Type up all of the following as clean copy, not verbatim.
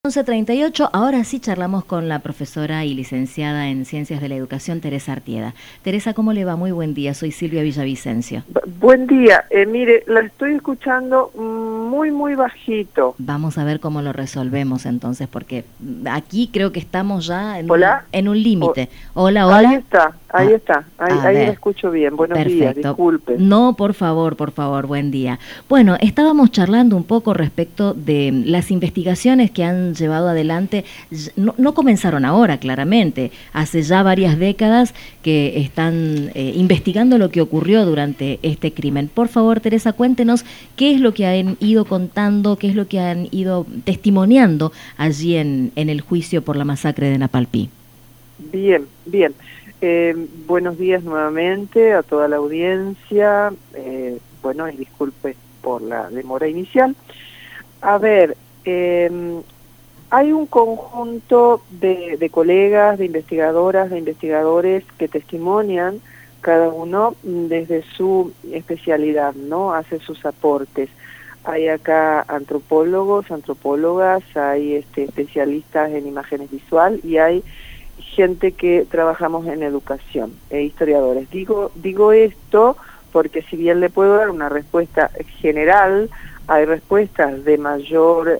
11:38, ahora sí charlamos con la profesora y licenciada en Ciencias de la Educación, Teresa Artieda. Teresa, ¿cómo le va? Muy buen día, soy Silvia Villavicencio. Buen día, mire, la estoy escuchando muy bajito. Vamos a ver cómo lo resolvemos entonces, porque aquí creo que estamos ya ¿Hola? en un límite. Hola, Ahí hola. está, ahí la escucho bien. Buenos días, Perfecto. disculpe. No, por favor, buen día. Bueno, estábamos charlando un poco respecto de las investigaciones que han llevado adelante, no comenzaron ahora, claramente, hace ya varias décadas que están investigando lo que ocurrió durante este crimen. Por favor, Teresa, cuéntenos qué es lo que han ido contando, qué es lo que han ido testimoniando allí en el juicio por la masacre de Napalpí. Bien. Buenos días nuevamente a toda la audiencia. Bueno, y disculpe por la demora inicial. A ver, hay un conjunto de colegas, de investigadoras, de investigadores que testimonian, cada uno desde su especialidad, ¿no? Hace sus aportes. Hay acá antropólogos, antropólogas, hay especialistas en imágenes visual y hay gente que trabajamos en educación, historiadores. Digo esto porque si bien le puedo dar una respuesta general, hay respuestas de mayor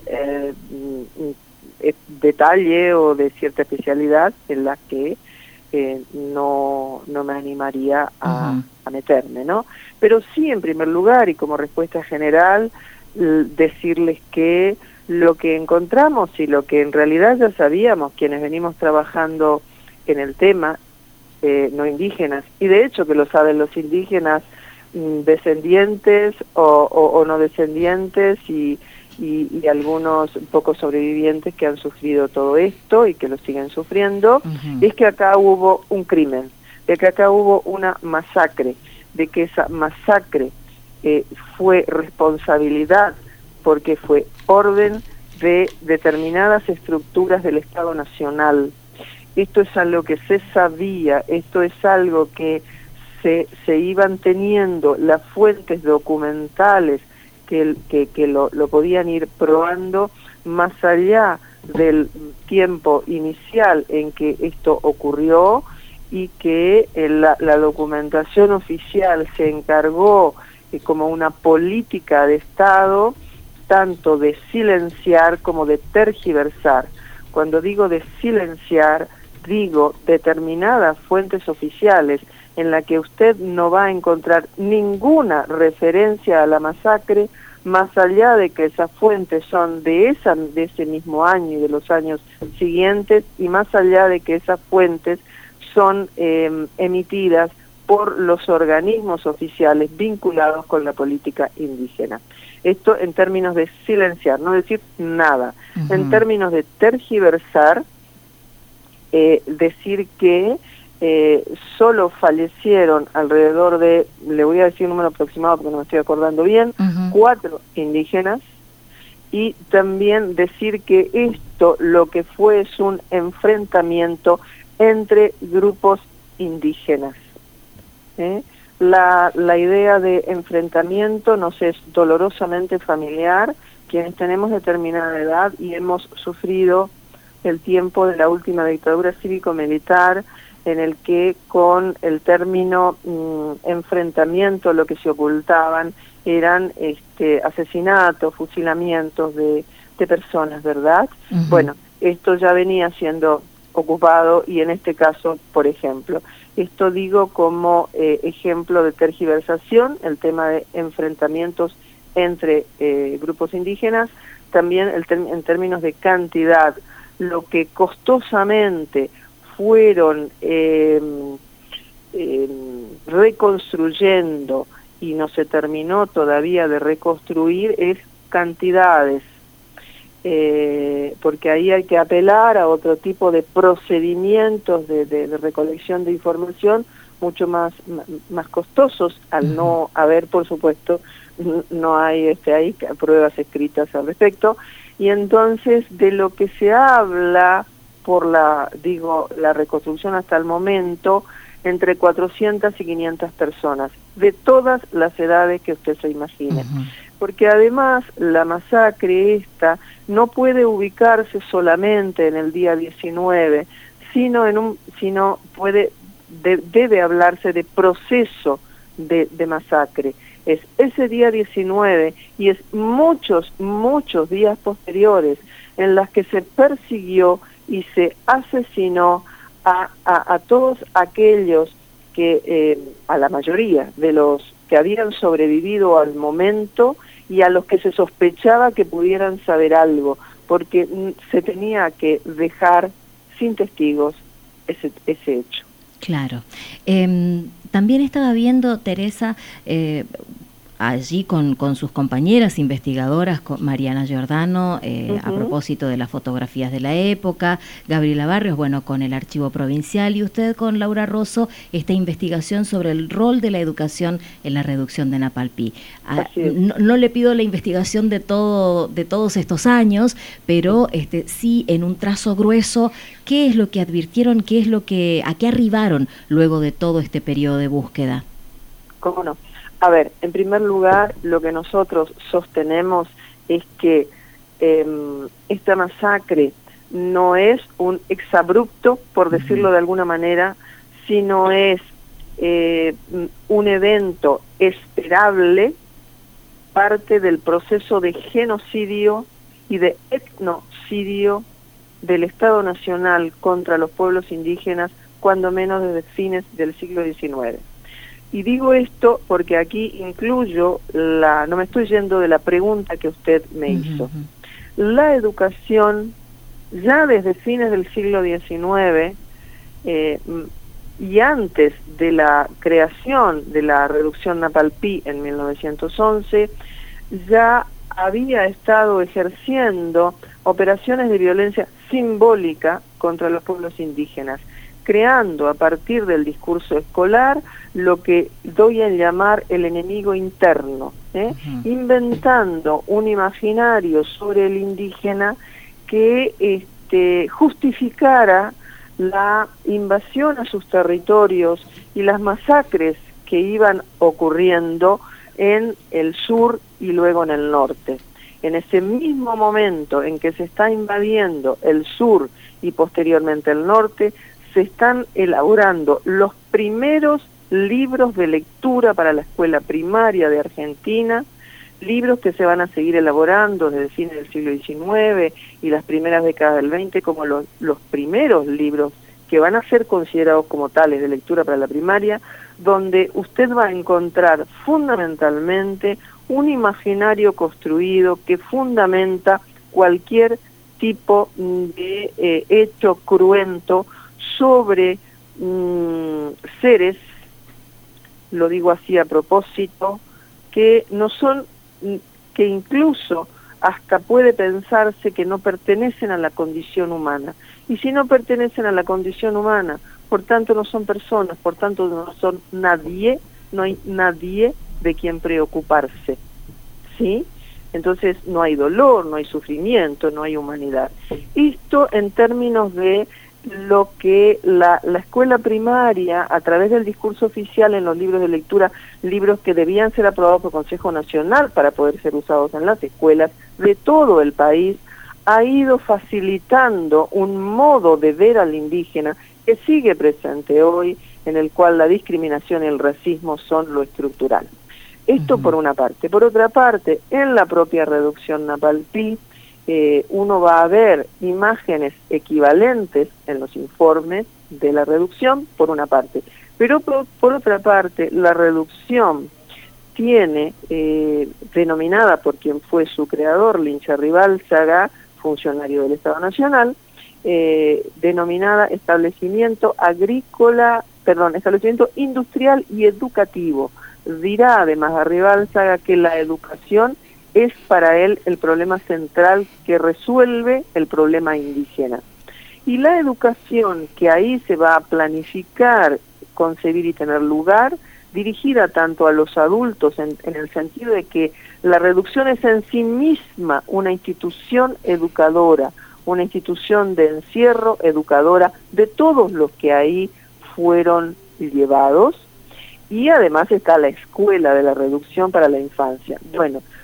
detalle o de cierta especialidad en las que no me animaría a meterme, ¿no? Pero sí, en primer lugar, y como respuesta general, decirles que lo que encontramos y lo que en realidad ya sabíamos quienes venimos trabajando en el tema, no indígenas, y de hecho que lo saben los indígenas descendientes o no descendientes y algunos pocos sobrevivientes que han sufrido todo esto y que lo siguen sufriendo, es que acá hubo un crimen, de que acá hubo una masacre, de que esa masacre fue responsabilidad porque fue orden de determinadas estructuras del Estado Nacional. Esto es algo que se sabía, esto es algo que se iban teniendo las fuentes documentales que lo podían ir probando más allá del tiempo inicial en que esto ocurrió y que la documentación oficial se encargó como una política de Estado tanto de silenciar como de tergiversar. Cuando digo de silenciar, digo determinadas fuentes oficiales en la que usted no va a encontrar ninguna referencia a la masacre, más allá de que esas fuentes son de ese mismo año y de los años siguientes, y más allá de que esas fuentes son emitidas por los organismos oficiales vinculados con la política indígena. Esto en términos de silenciar, no decir nada. En términos de tergiversar, decir que solo fallecieron alrededor de, le voy a decir un número aproximado porque no me estoy acordando bien, 4 indígenas, y también decir que esto lo que fue es un enfrentamiento entre grupos indígenas. La idea de enfrentamiento nos es dolorosamente familiar, quienes tenemos determinada edad y hemos sufrido el tiempo de la última dictadura cívico-militar, en el que con el término enfrentamiento lo que se ocultaban eran asesinatos, fusilamientos de personas, ¿verdad? Bueno, esto ya venía siendo ocupado y en este caso, por ejemplo, esto digo como ejemplo de tergiversación, el tema de enfrentamientos entre grupos indígenas, también en términos de cantidad, lo que costosamente fueron reconstruyendo y no se terminó todavía de reconstruir es cantidades, porque ahí hay que apelar a otro tipo de procedimientos de recolección de información mucho más costosos, al no haber, por supuesto, no hay hay pruebas escritas al respecto, y entonces de lo que se habla por la reconstrucción hasta el momento, entre 400 y 500 personas, de todas las edades que usted se imagine. porque además la masacre esta no puede ubicarse solamente en el día 19, sino debe hablarse de proceso de masacre. Es ese día 19 y es muchos días posteriores en las que se persiguió y se asesinó a todos aquellos que, a la mayoría de los que habían sobrevivido al momento y a los que se sospechaba que pudieran saber algo, porque se tenía que dejar sin testigos ese hecho. Claro. También estaba viendo, Teresa, allí con sus compañeras investigadoras, con Mariana Giordano, a propósito de las fotografías de la época, Gabriela Barrios, bueno, con el Archivo Provincial, y usted con Laura Rosso, esta investigación sobre el rol de la educación en la reducción de Napalpí. No le pido la investigación de todos estos años, pero sí en un trazo grueso, ¿qué es lo que advirtieron, a qué arribaron luego de todo este periodo de búsqueda? ¿Cómo no? A ver, en primer lugar, lo que nosotros sostenemos es que esta masacre no es un exabrupto, por decirlo de alguna manera, sino es un evento esperable, parte del proceso de genocidio y de etnocidio del Estado Nacional contra los pueblos indígenas, cuando menos desde fines del siglo XIX. Y digo esto porque aquí incluyo, no me estoy yendo de la pregunta que usted me hizo. La educación, ya desde fines del siglo XIX, y antes de la creación de la reducción Napalpí en 1911, ya había estado ejerciendo operaciones de violencia simbólica contra los pueblos indígenas, creando a partir del discurso escolar lo que doy a llamar el enemigo interno, inventando un imaginario sobre el indígena que justificara la invasión a sus territorios y las masacres que iban ocurriendo en el sur y luego en el norte. En ese mismo momento en que se está invadiendo el sur y posteriormente el norte, se están elaborando los primeros libros de lectura para la escuela primaria de Argentina, libros que se van a seguir elaborando desde fines del siglo XIX y las primeras décadas del XX como los primeros libros que van a ser considerados como tales de lectura para la primaria, donde usted va a encontrar fundamentalmente un imaginario construido que fundamenta cualquier tipo de hecho cruento sobre seres, lo digo así a propósito, que no son, que incluso hasta puede pensarse que no pertenecen a la condición humana. Y si no pertenecen a la condición humana, por tanto no son personas, por tanto no son nadie, no hay nadie de quien preocuparse, ¿sí? Entonces no hay dolor, no hay sufrimiento, no hay humanidad. Esto en términos de lo que la escuela primaria, a través del discurso oficial en los libros de lectura, libros que debían ser aprobados por Consejo Nacional para poder ser usados en las escuelas de todo el país, ha ido facilitando un modo de ver al indígena que sigue presente hoy, en el cual la discriminación y el racismo son lo estructural. Esto por una parte. Por otra parte, en la propia reducción Napalpí, uno va a ver imágenes equivalentes en los informes de la reducción, por una parte. Pero por otra parte, la reducción tiene, denominada por quien fue su creador, Lincha Ribalzaga, funcionario del Estado Nacional, denominada establecimiento industrial y educativo. Dirá además a Ribalzaga que la educación es para él el problema central que resuelve el problema indígena. Y la educación que ahí se va a planificar, concebir y tener lugar, dirigida tanto a los adultos en el sentido de que la reducción es en sí misma una institución educadora, una institución de encierro educadora de todos los que ahí fueron llevados, y además está la escuela de la reducción para la infancia. Bueno,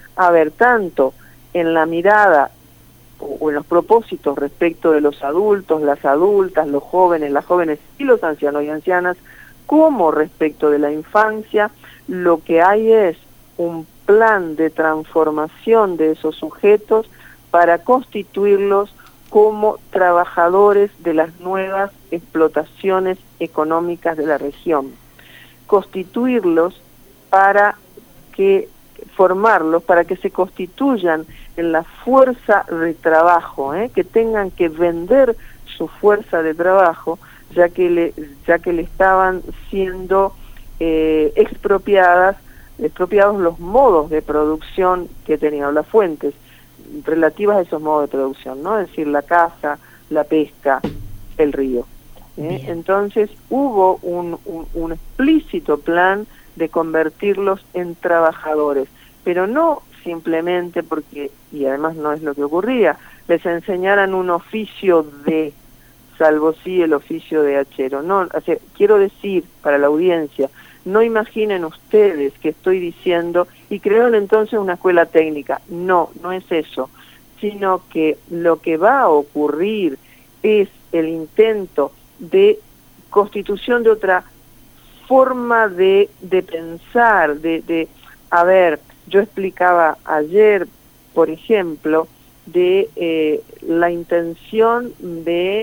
a ver tanto en la mirada o en los propósitos respecto de los adultos, las adultas, los jóvenes, las jóvenes y los ancianos y ancianas, como respecto de la infancia. Lo que hay es un plan de transformación de esos sujetos para constituirlos como trabajadores de las nuevas explotaciones económicas de la región. Constituirlos para que, formarlos para que se constituyan en la fuerza de trabajo, que tengan que vender su fuerza de trabajo, ya que le estaban siendo expropiados los modos de producción que tenían, las fuentes relativas a esos modos de producción, ¿no? Es decir, la caza, la pesca, el río. Entonces hubo un explícito plan de convertirlos en trabajadores, pero no simplemente porque, y además no es lo que ocurría, les enseñaran un oficio de, salvo sí el oficio de hachero. No, o sea, quiero decir para la audiencia, no imaginen ustedes que estoy diciendo, y crearon entonces una escuela técnica. No, no es eso, sino que lo que va a ocurrir es el intento de constitución de otra forma de pensar, a ver, yo explicaba ayer, por ejemplo, de la intención de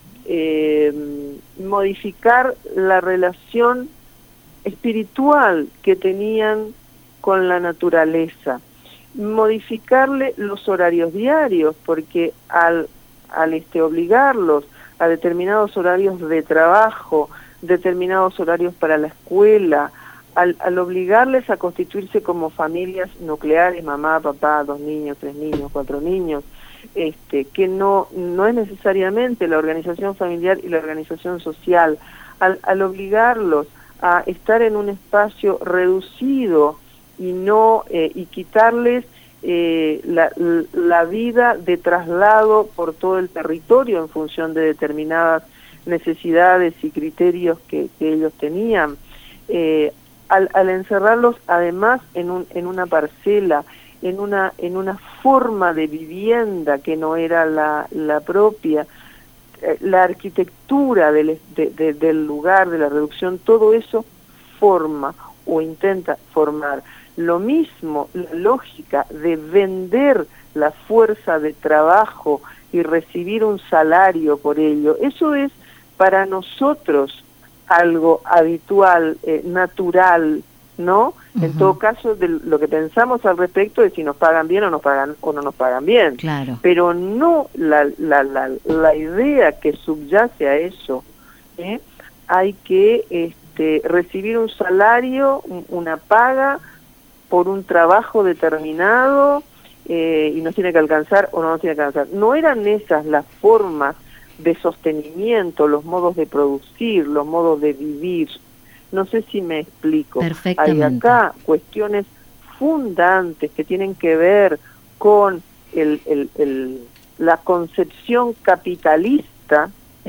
modificar la relación espiritual que tenían con la naturaleza, modificarle los horarios diarios, porque al obligarlos a determinados horarios de trabajo, determinados horarios para la escuela, al obligarles a constituirse como familias nucleares, mamá, papá, 2 niños, 3 niños, 4 niños, que no es necesariamente la organización familiar y la organización social, al obligarlos a estar en un espacio reducido y no y quitarles la vida de traslado por todo el territorio en función de determinadas necesidades y criterios que ellos tenían, al encerrarlos además en una parcela, en una forma de vivienda que no era la propia, la arquitectura del lugar, de la reducción, todo eso forma o intenta formar. Lo mismo, la lógica de vender la fuerza de trabajo y recibir un salario por ello, eso es para nosotros algo habitual, natural, ¿no? En todo caso, de lo que pensamos al respecto es si nos pagan bien o no nos pagan bien. Claro. Pero no la idea que subyace a eso, hay que recibir un salario, una paga por un trabajo determinado, y nos tiene que alcanzar o no nos tiene que alcanzar. No eran esas las formas de sostenimiento, los modos de producir, los modos de vivir. No sé si me explico. Perfectamente. Hay acá cuestiones fundantes que tienen que ver con la concepción capitalista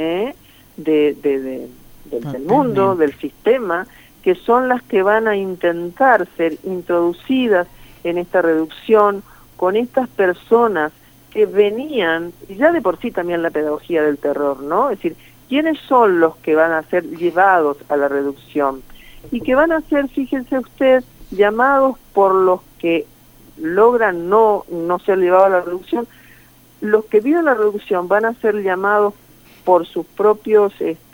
del mundo, del sistema, que son las que van a intentar ser introducidas en esta reducción con estas personas que venían, y ya de por sí también la pedagogía del terror, ¿no? Es decir, ¿quiénes son los que van a ser llevados a la reducción? Y que van a ser, fíjense usted, llamados por los que logran no ser llevados a la reducción. Los que viven la reducción van a ser llamados por sus propios,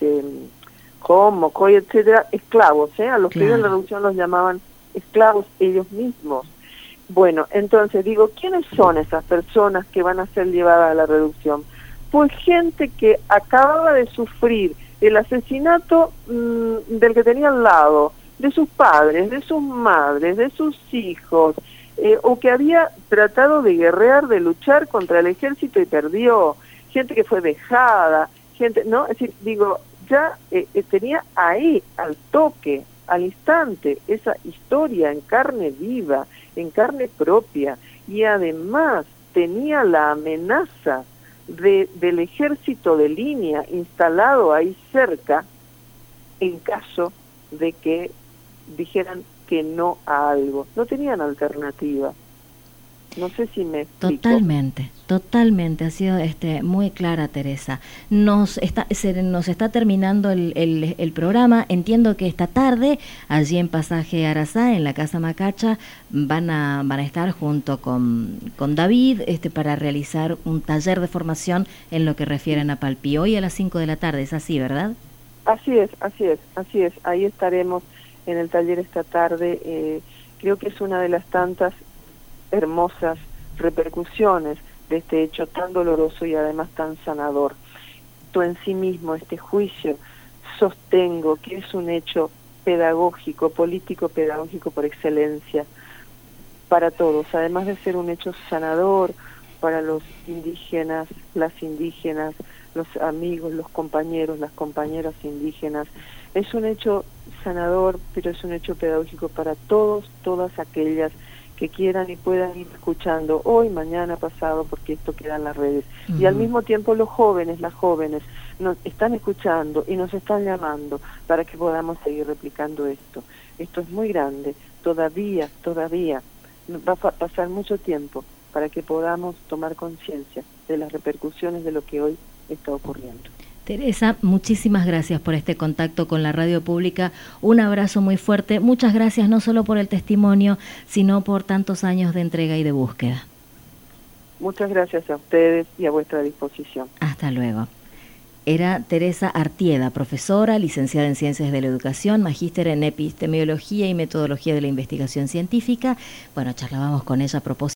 como, etcétera, esclavos, a los que viven la reducción los llamaban esclavos ellos mismos. Bueno, entonces digo, ¿quiénes son esas personas que van a ser llevadas a la reducción? Pues gente que acababa de sufrir el asesinato del que tenía al lado, de sus padres, de sus madres, de sus hijos, o que había tratado de guerrear, de luchar contra el ejército y perdió, gente que fue vejada, gente, ¿no? Es decir, digo, ya tenía ahí, al toque, al instante, esa historia en carne viva, en carne propia, y además tenía la amenaza del ejército de línea instalado ahí cerca en caso de que dijeran que no a algo. No tenían alternativa. No sé si me explico. Totalmente, ha sido muy clara, Teresa. Nos está terminando el programa. Entiendo que esta tarde, allí en Pasaje Arazá, en la Casa Macacha, van a estar junto con David para realizar un taller de formación en lo que refieren a Palpí. Hoy a las 5 de la tarde, es así, ¿verdad? Así es. Ahí estaremos en el taller esta tarde. Creo que es una de las tantas hermosas repercusiones de este hecho tan doloroso y además tan sanador. Tú en sí mismo, este juicio, sostengo que es un hecho pedagógico, político-pedagógico por excelencia para todos, además de ser un hecho sanador para los indígenas, las indígenas, los amigos, los compañeros, las compañeras indígenas. Es un hecho sanador, pero es un hecho pedagógico para todos, todas aquellas que quieran y puedan ir escuchando hoy, mañana, pasado, porque esto queda en las redes. Y al mismo tiempo los jóvenes, las jóvenes, nos están escuchando y nos están llamando para que podamos seguir replicando esto. Esto es muy grande, todavía va a pasar mucho tiempo para que podamos tomar conciencia de las repercusiones de lo que hoy está ocurriendo. Teresa, muchísimas gracias por este contacto con la radio pública, un abrazo muy fuerte, muchas gracias no solo por el testimonio, sino por tantos años de entrega y de búsqueda. Muchas gracias a ustedes y a vuestra disposición. Hasta luego. Era Teresa Artieda, profesora, licenciada en Ciencias de la Educación, magíster en Epistemología y Metodología de la Investigación Científica. Bueno, charlábamos con ella a propósito